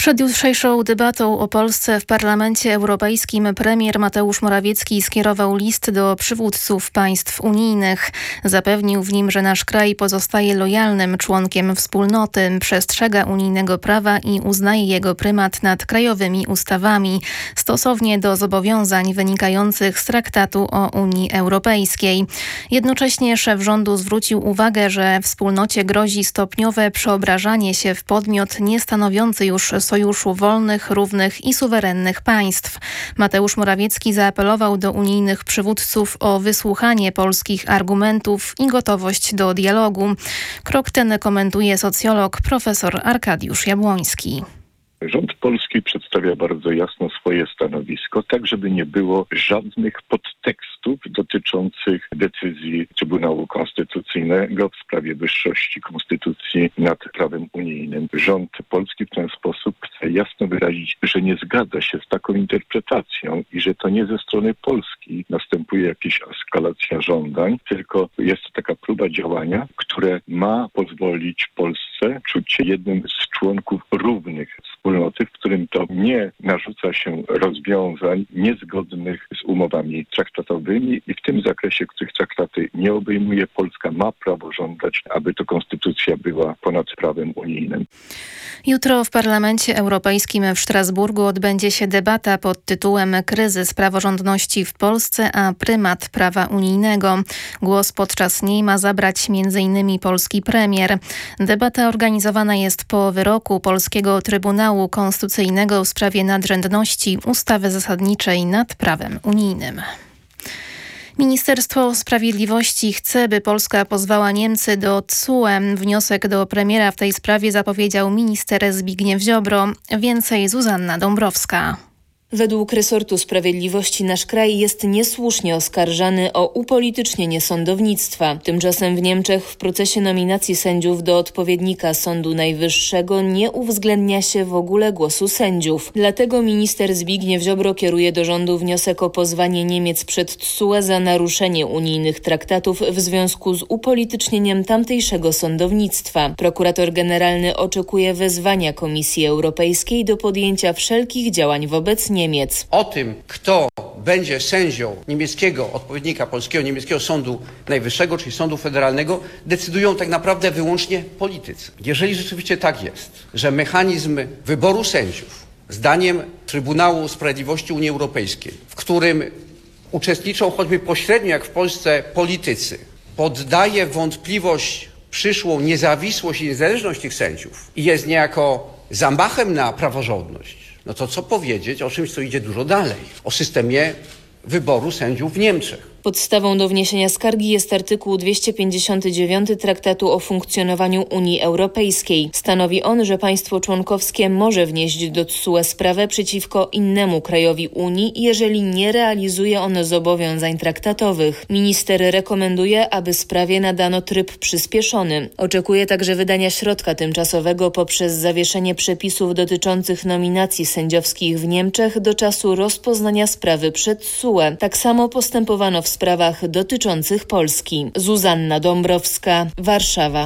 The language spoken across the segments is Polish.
Przed jutrzejszą debatą o Polsce w Parlamencie Europejskim premier Mateusz Morawiecki skierował list do przywódców państw unijnych. Zapewnił w nim, że nasz kraj pozostaje lojalnym członkiem wspólnoty, przestrzega unijnego prawa i uznaje jego prymat nad krajowymi ustawami, stosownie do zobowiązań wynikających z Traktatu o Unii Europejskiej. Jednocześnie szef rządu zwrócił uwagę, że wspólnocie grozi stopniowe przeobrażanie się w podmiot niestanowiący już sojuszu wolnych, równych i suwerennych państw. Mateusz Morawiecki zaapelował do unijnych przywódców o wysłuchanie polskich argumentów i gotowość do dialogu. Krok ten komentuje socjolog profesor Arkadiusz Jabłoński. Rząd polski przedstawia bardzo jasno swoje stanowisko, tak żeby nie było żadnych podtekstów dotyczących decyzji Trybunału Konstytucyjnego w sprawie wyższości konstytucji nad prawem unijnym. Rząd polski w ten sposób chce jasno wyrazić, że nie zgadza się z taką interpretacją i że to nie ze strony Polski następuje jakaś eskalacja żądań, tylko jest to taka próba działania, które ma pozwolić Polsce czuć się jednym z członków równych wspólnoty, w którym to nie narzuca się rozwiązań niezgodnych z umowami traktatowymi i w tym zakresie, których traktaty nie obejmuje, Polska ma prawo żądać, aby to konstytucja była ponad prawem unijnym. Jutro w Parlamencie Europejskim w Strasburgu odbędzie się debata pod tytułem Kryzys praworządności w Polsce, a prymat prawa unijnego. Głos podczas niej ma zabrać m.in. polski premier. Debata organizowana jest po wyroku polskiego Trybunału Konstytucyjnego w sprawie nadrzędności ustawy zasadniczej nad prawem unijnym. Ministerstwo Sprawiedliwości chce, by Polska pozwała Niemcy do TSUE. Wniosek do premiera w tej sprawie zapowiedział minister Zbigniew Ziobro. Więcej Zuzanna Dąbrowska. Według resortu sprawiedliwości nasz kraj jest niesłusznie oskarżany o upolitycznienie sądownictwa. Tymczasem w Niemczech w procesie nominacji sędziów do odpowiednika Sądu Najwyższego nie uwzględnia się w ogóle głosu sędziów. Dlatego minister Zbigniew Ziobro kieruje do rządu wniosek o pozwanie Niemiec przed TSUE za naruszenie unijnych traktatów w związku z upolitycznieniem tamtejszego sądownictwa. Prokurator generalny oczekuje wezwania Komisji Europejskiej do podjęcia wszelkich działań wobec Niemiec. O tym, kto będzie sędzią niemieckiego odpowiednika polskiego, niemieckiego Sądu Najwyższego, czyli Sądu Federalnego, decydują tak naprawdę wyłącznie politycy. Jeżeli rzeczywiście tak jest, że mechanizm wyboru sędziów, zdaniem Trybunału Sprawiedliwości Unii Europejskiej, w którym uczestniczą choćby pośrednio, jak w Polsce, politycy, poddaje w wątpliwość przyszłą niezawisłość i niezależność tych sędziów i jest niejako zamachem na praworządność, no to co powiedzieć o czymś, co idzie dużo dalej, o systemie wyboru sędziów w Niemczech. Podstawą do wniesienia skargi jest artykuł 259 Traktatu o funkcjonowaniu Unii Europejskiej. Stanowi on, że państwo członkowskie może wnieść do TSUE sprawę przeciwko innemu krajowi Unii, jeżeli nie realizuje on zobowiązań traktatowych. Minister rekomenduje, aby sprawie nadano tryb przyspieszony. Oczekuje także wydania środka tymczasowego poprzez zawieszenie przepisów dotyczących nominacji sędziowskich w Niemczech do czasu rozpoznania sprawy przed TSUE. Tak samo postępowano w sprawach dotyczących Polski. Zuzanna Dąbrowska, Warszawa.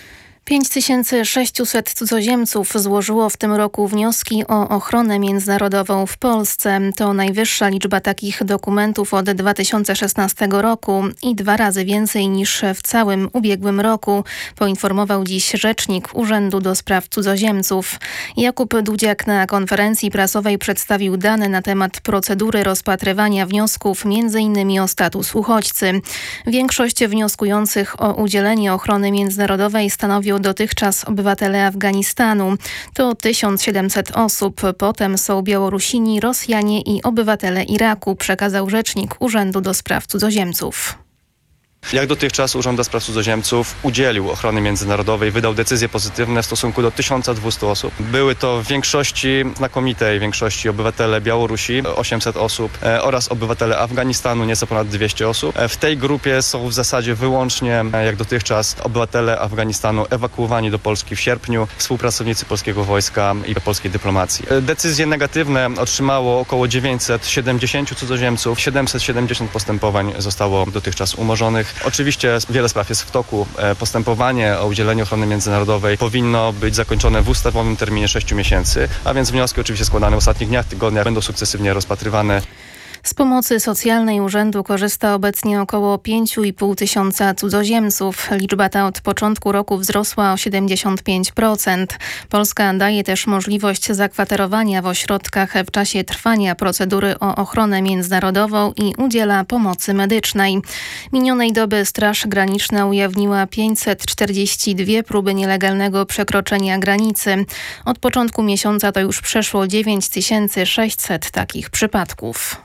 5600 cudzoziemców złożyło w tym roku wnioski o ochronę międzynarodową w Polsce. To najwyższa liczba takich dokumentów od 2016 roku i 2 razy więcej niż w całym ubiegłym roku, poinformował dziś rzecznik Urzędu do Spraw Cudzoziemców. Jakub Dudziak na konferencji prasowej przedstawił dane na temat procedury rozpatrywania wniosków, m.in. o status uchodźcy. Większość wnioskujących o udzielenie ochrony międzynarodowej stanowią dotychczas obywatele Afganistanu. To 1700 osób. Potem są Białorusini, Rosjanie i obywatele Iraku, przekazał rzecznik Urzędu do Spraw Cudzoziemców. Jak dotychczas Urząd do Spraw Cudzoziemców udzielił ochrony międzynarodowej, wydał decyzje pozytywne w stosunku do 1200 osób. Były to w większości, znakomitej większości obywatele Białorusi, 800 osób oraz obywatele Afganistanu, nieco ponad 200 osób. W tej grupie są w zasadzie wyłącznie, jak dotychczas, obywatele Afganistanu ewakuowani do Polski w sierpniu, współpracownicy polskiego wojska i polskiej dyplomacji. Decyzje negatywne otrzymało około 970 cudzoziemców, 770 postępowań zostało dotychczas umorzonych. Oczywiście wiele spraw jest w toku. Postępowanie o udzielenie ochrony międzynarodowej powinno być zakończone w ustawowym terminie 6 miesięcy, a więc wnioski oczywiście składane w ostatnich dniach, tygodniach będą sukcesywnie rozpatrywane. Z pomocy socjalnej urzędu korzysta obecnie około 5,5 tysiąca cudzoziemców. Liczba ta od początku roku wzrosła o 75%. Polska daje też możliwość zakwaterowania w ośrodkach w czasie trwania procedury o ochronę międzynarodową i udziela pomocy medycznej. Minionej doby Straż Graniczna ujawniła 542 próby nielegalnego przekroczenia granicy. Od początku miesiąca to już przeszło 9600 takich przypadków.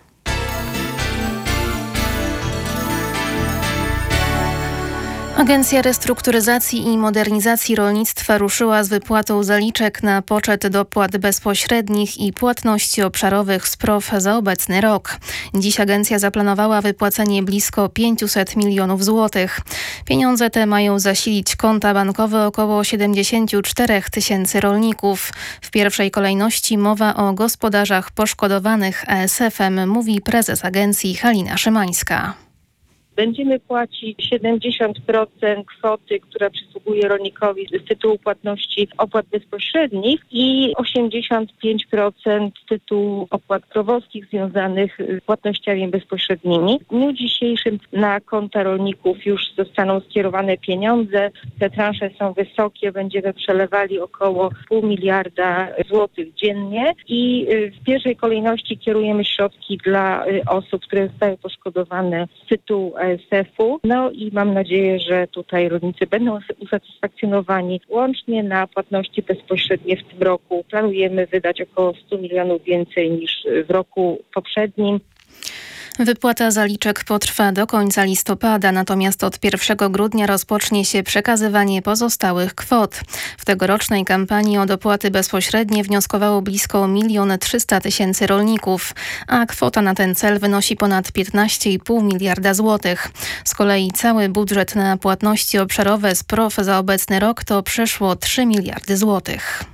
Agencja Restrukturyzacji i Modernizacji Rolnictwa ruszyła z wypłatą zaliczek na poczet dopłat bezpośrednich i płatności obszarowych z PROW za obecny rok. Dziś agencja zaplanowała wypłacenie blisko 500 milionów złotych. Pieniądze te mają zasilić konta bankowe około 74 tysięcy rolników. W pierwszej kolejności mowa o gospodarzach poszkodowanych ASF-em, mówi prezes agencji Halina Szymańska. Będziemy płacić 70% kwoty, która przysługuje rolnikowi z tytułu płatności opłat bezpośrednich i 85% z tytułu opłat prowozkich związanych z płatnościami bezpośrednimi. W dniu dzisiejszym na konta rolników już zostaną skierowane pieniądze. Te transze są wysokie, będziemy przelewali około 0,5 miliarda złotych dziennie i w pierwszej kolejności kierujemy środki dla osób, które zostały poszkodowane z tytułu ASF-u. No i mam nadzieję, że tutaj rolnicy będą usatysfakcjonowani. Łącznie na płatności bezpośrednie w tym roku planujemy wydać około 100 milionów więcej niż w roku poprzednim. Wypłata zaliczek potrwa do końca listopada, natomiast od 1 grudnia rozpocznie się przekazywanie pozostałych kwot. W tegorocznej kampanii o dopłaty bezpośrednie wnioskowało blisko 1 300 000 rolników, a kwota na ten cel wynosi ponad 15,5 miliarda złotych. Z kolei cały budżet na płatności obszarowe z PROW za obecny rok to przeszło 3 miliardy złotych.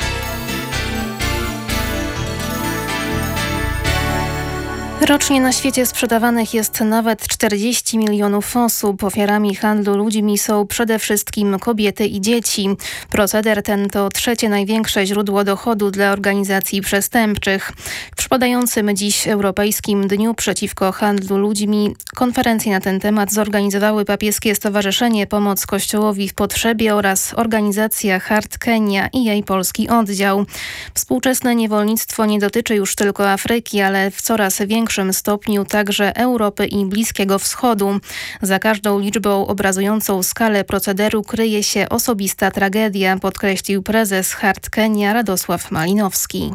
Rocznie na świecie sprzedawanych jest nawet 40 milionów osób. Ofiarami handlu ludźmi są przede wszystkim kobiety i dzieci. Proceder ten to trzecie największe źródło dochodu dla organizacji przestępczych. W przypadającym dziś Europejskim Dniu Przeciwko Handlu Ludźmi konferencję na ten temat zorganizowały Papieskie Stowarzyszenie Pomoc Kościołowi w Potrzebie oraz organizacja Heart Kenya i jej polski oddział. Współczesne niewolnictwo nie dotyczy już tylko Afryki, ale w coraz większym stopniu także Europy i Bliskiego Wschodu. Za każdą liczbą obrazującą skalę procederu kryje się osobista tragedia, podkreślił prezes Heart Kenya Radosław Malinowski.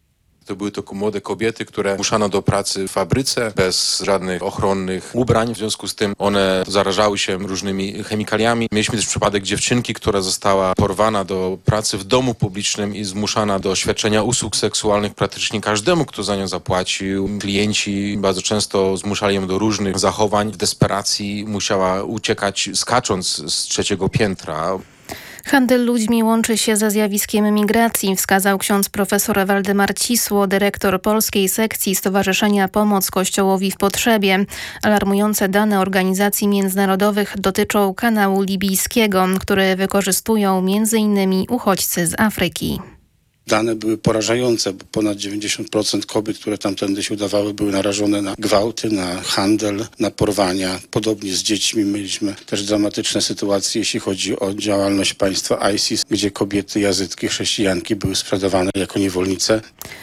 To były tylko młode kobiety, które zmuszano do pracy w fabryce bez żadnych ochronnych ubrań. W związku z tym one zarażały się różnymi chemikaliami. Mieliśmy też przypadek dziewczynki, która została porwana do pracy w domu publicznym i zmuszana do świadczenia usług seksualnych praktycznie każdemu, kto za nią zapłacił. Klienci bardzo często zmuszali ją do różnych zachowań. W desperacji musiała uciekać skacząc z 3. piętra. Handel ludźmi łączy się ze zjawiskiem migracji, wskazał ksiądz profesor Waldemar Cisło, dyrektor polskiej sekcji Stowarzyszenia Pomoc Kościołowi w Potrzebie. Alarmujące dane organizacji międzynarodowych dotyczą kanału libijskiego, który wykorzystują m.in. uchodźcy z Afryki. Dane były porażające, bo ponad 90% kobiet, które tamtędy się udawały, były narażone na gwałty, na handel, na porwania. Podobnie z dziećmi mieliśmy też dramatyczne sytuacje, jeśli chodzi o działalność państwa ISIS, gdzie kobiety, jazytki, chrześcijanki były sprzedawane jako niewolnice.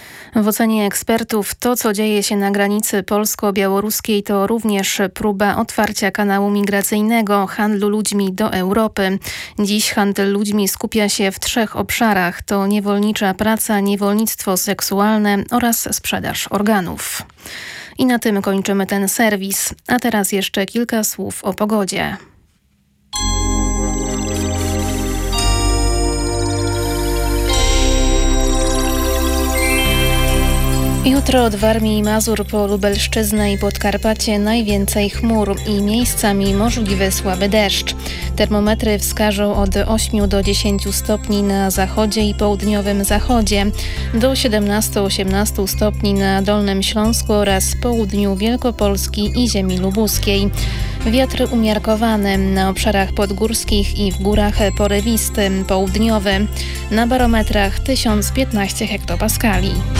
W ocenie ekspertów to, co dzieje się na granicy polsko-białoruskiej, to również próba otwarcia kanału migracyjnego handlu ludźmi do Europy. Dziś handel ludźmi skupia się w 3 obszarach. To niewolnicza praca, niewolnictwo seksualne oraz sprzedaż organów. I na tym kończymy ten serwis. A teraz jeszcze kilka słów o pogodzie. Jutro od Warmii i Mazur po Lubelszczyznę i Podkarpacie najwięcej chmur i miejscami możliwy słaby deszcz. Termometry wskażą od 8 do 10 stopni na zachodzie i południowym zachodzie, do 17-18 stopni na Dolnym Śląsku oraz południu Wielkopolski i ziemi lubuskiej. Wiatr umiarkowany, na obszarach podgórskich i w górach porywisty, południowy, na barometrach 1015 hektopaskali.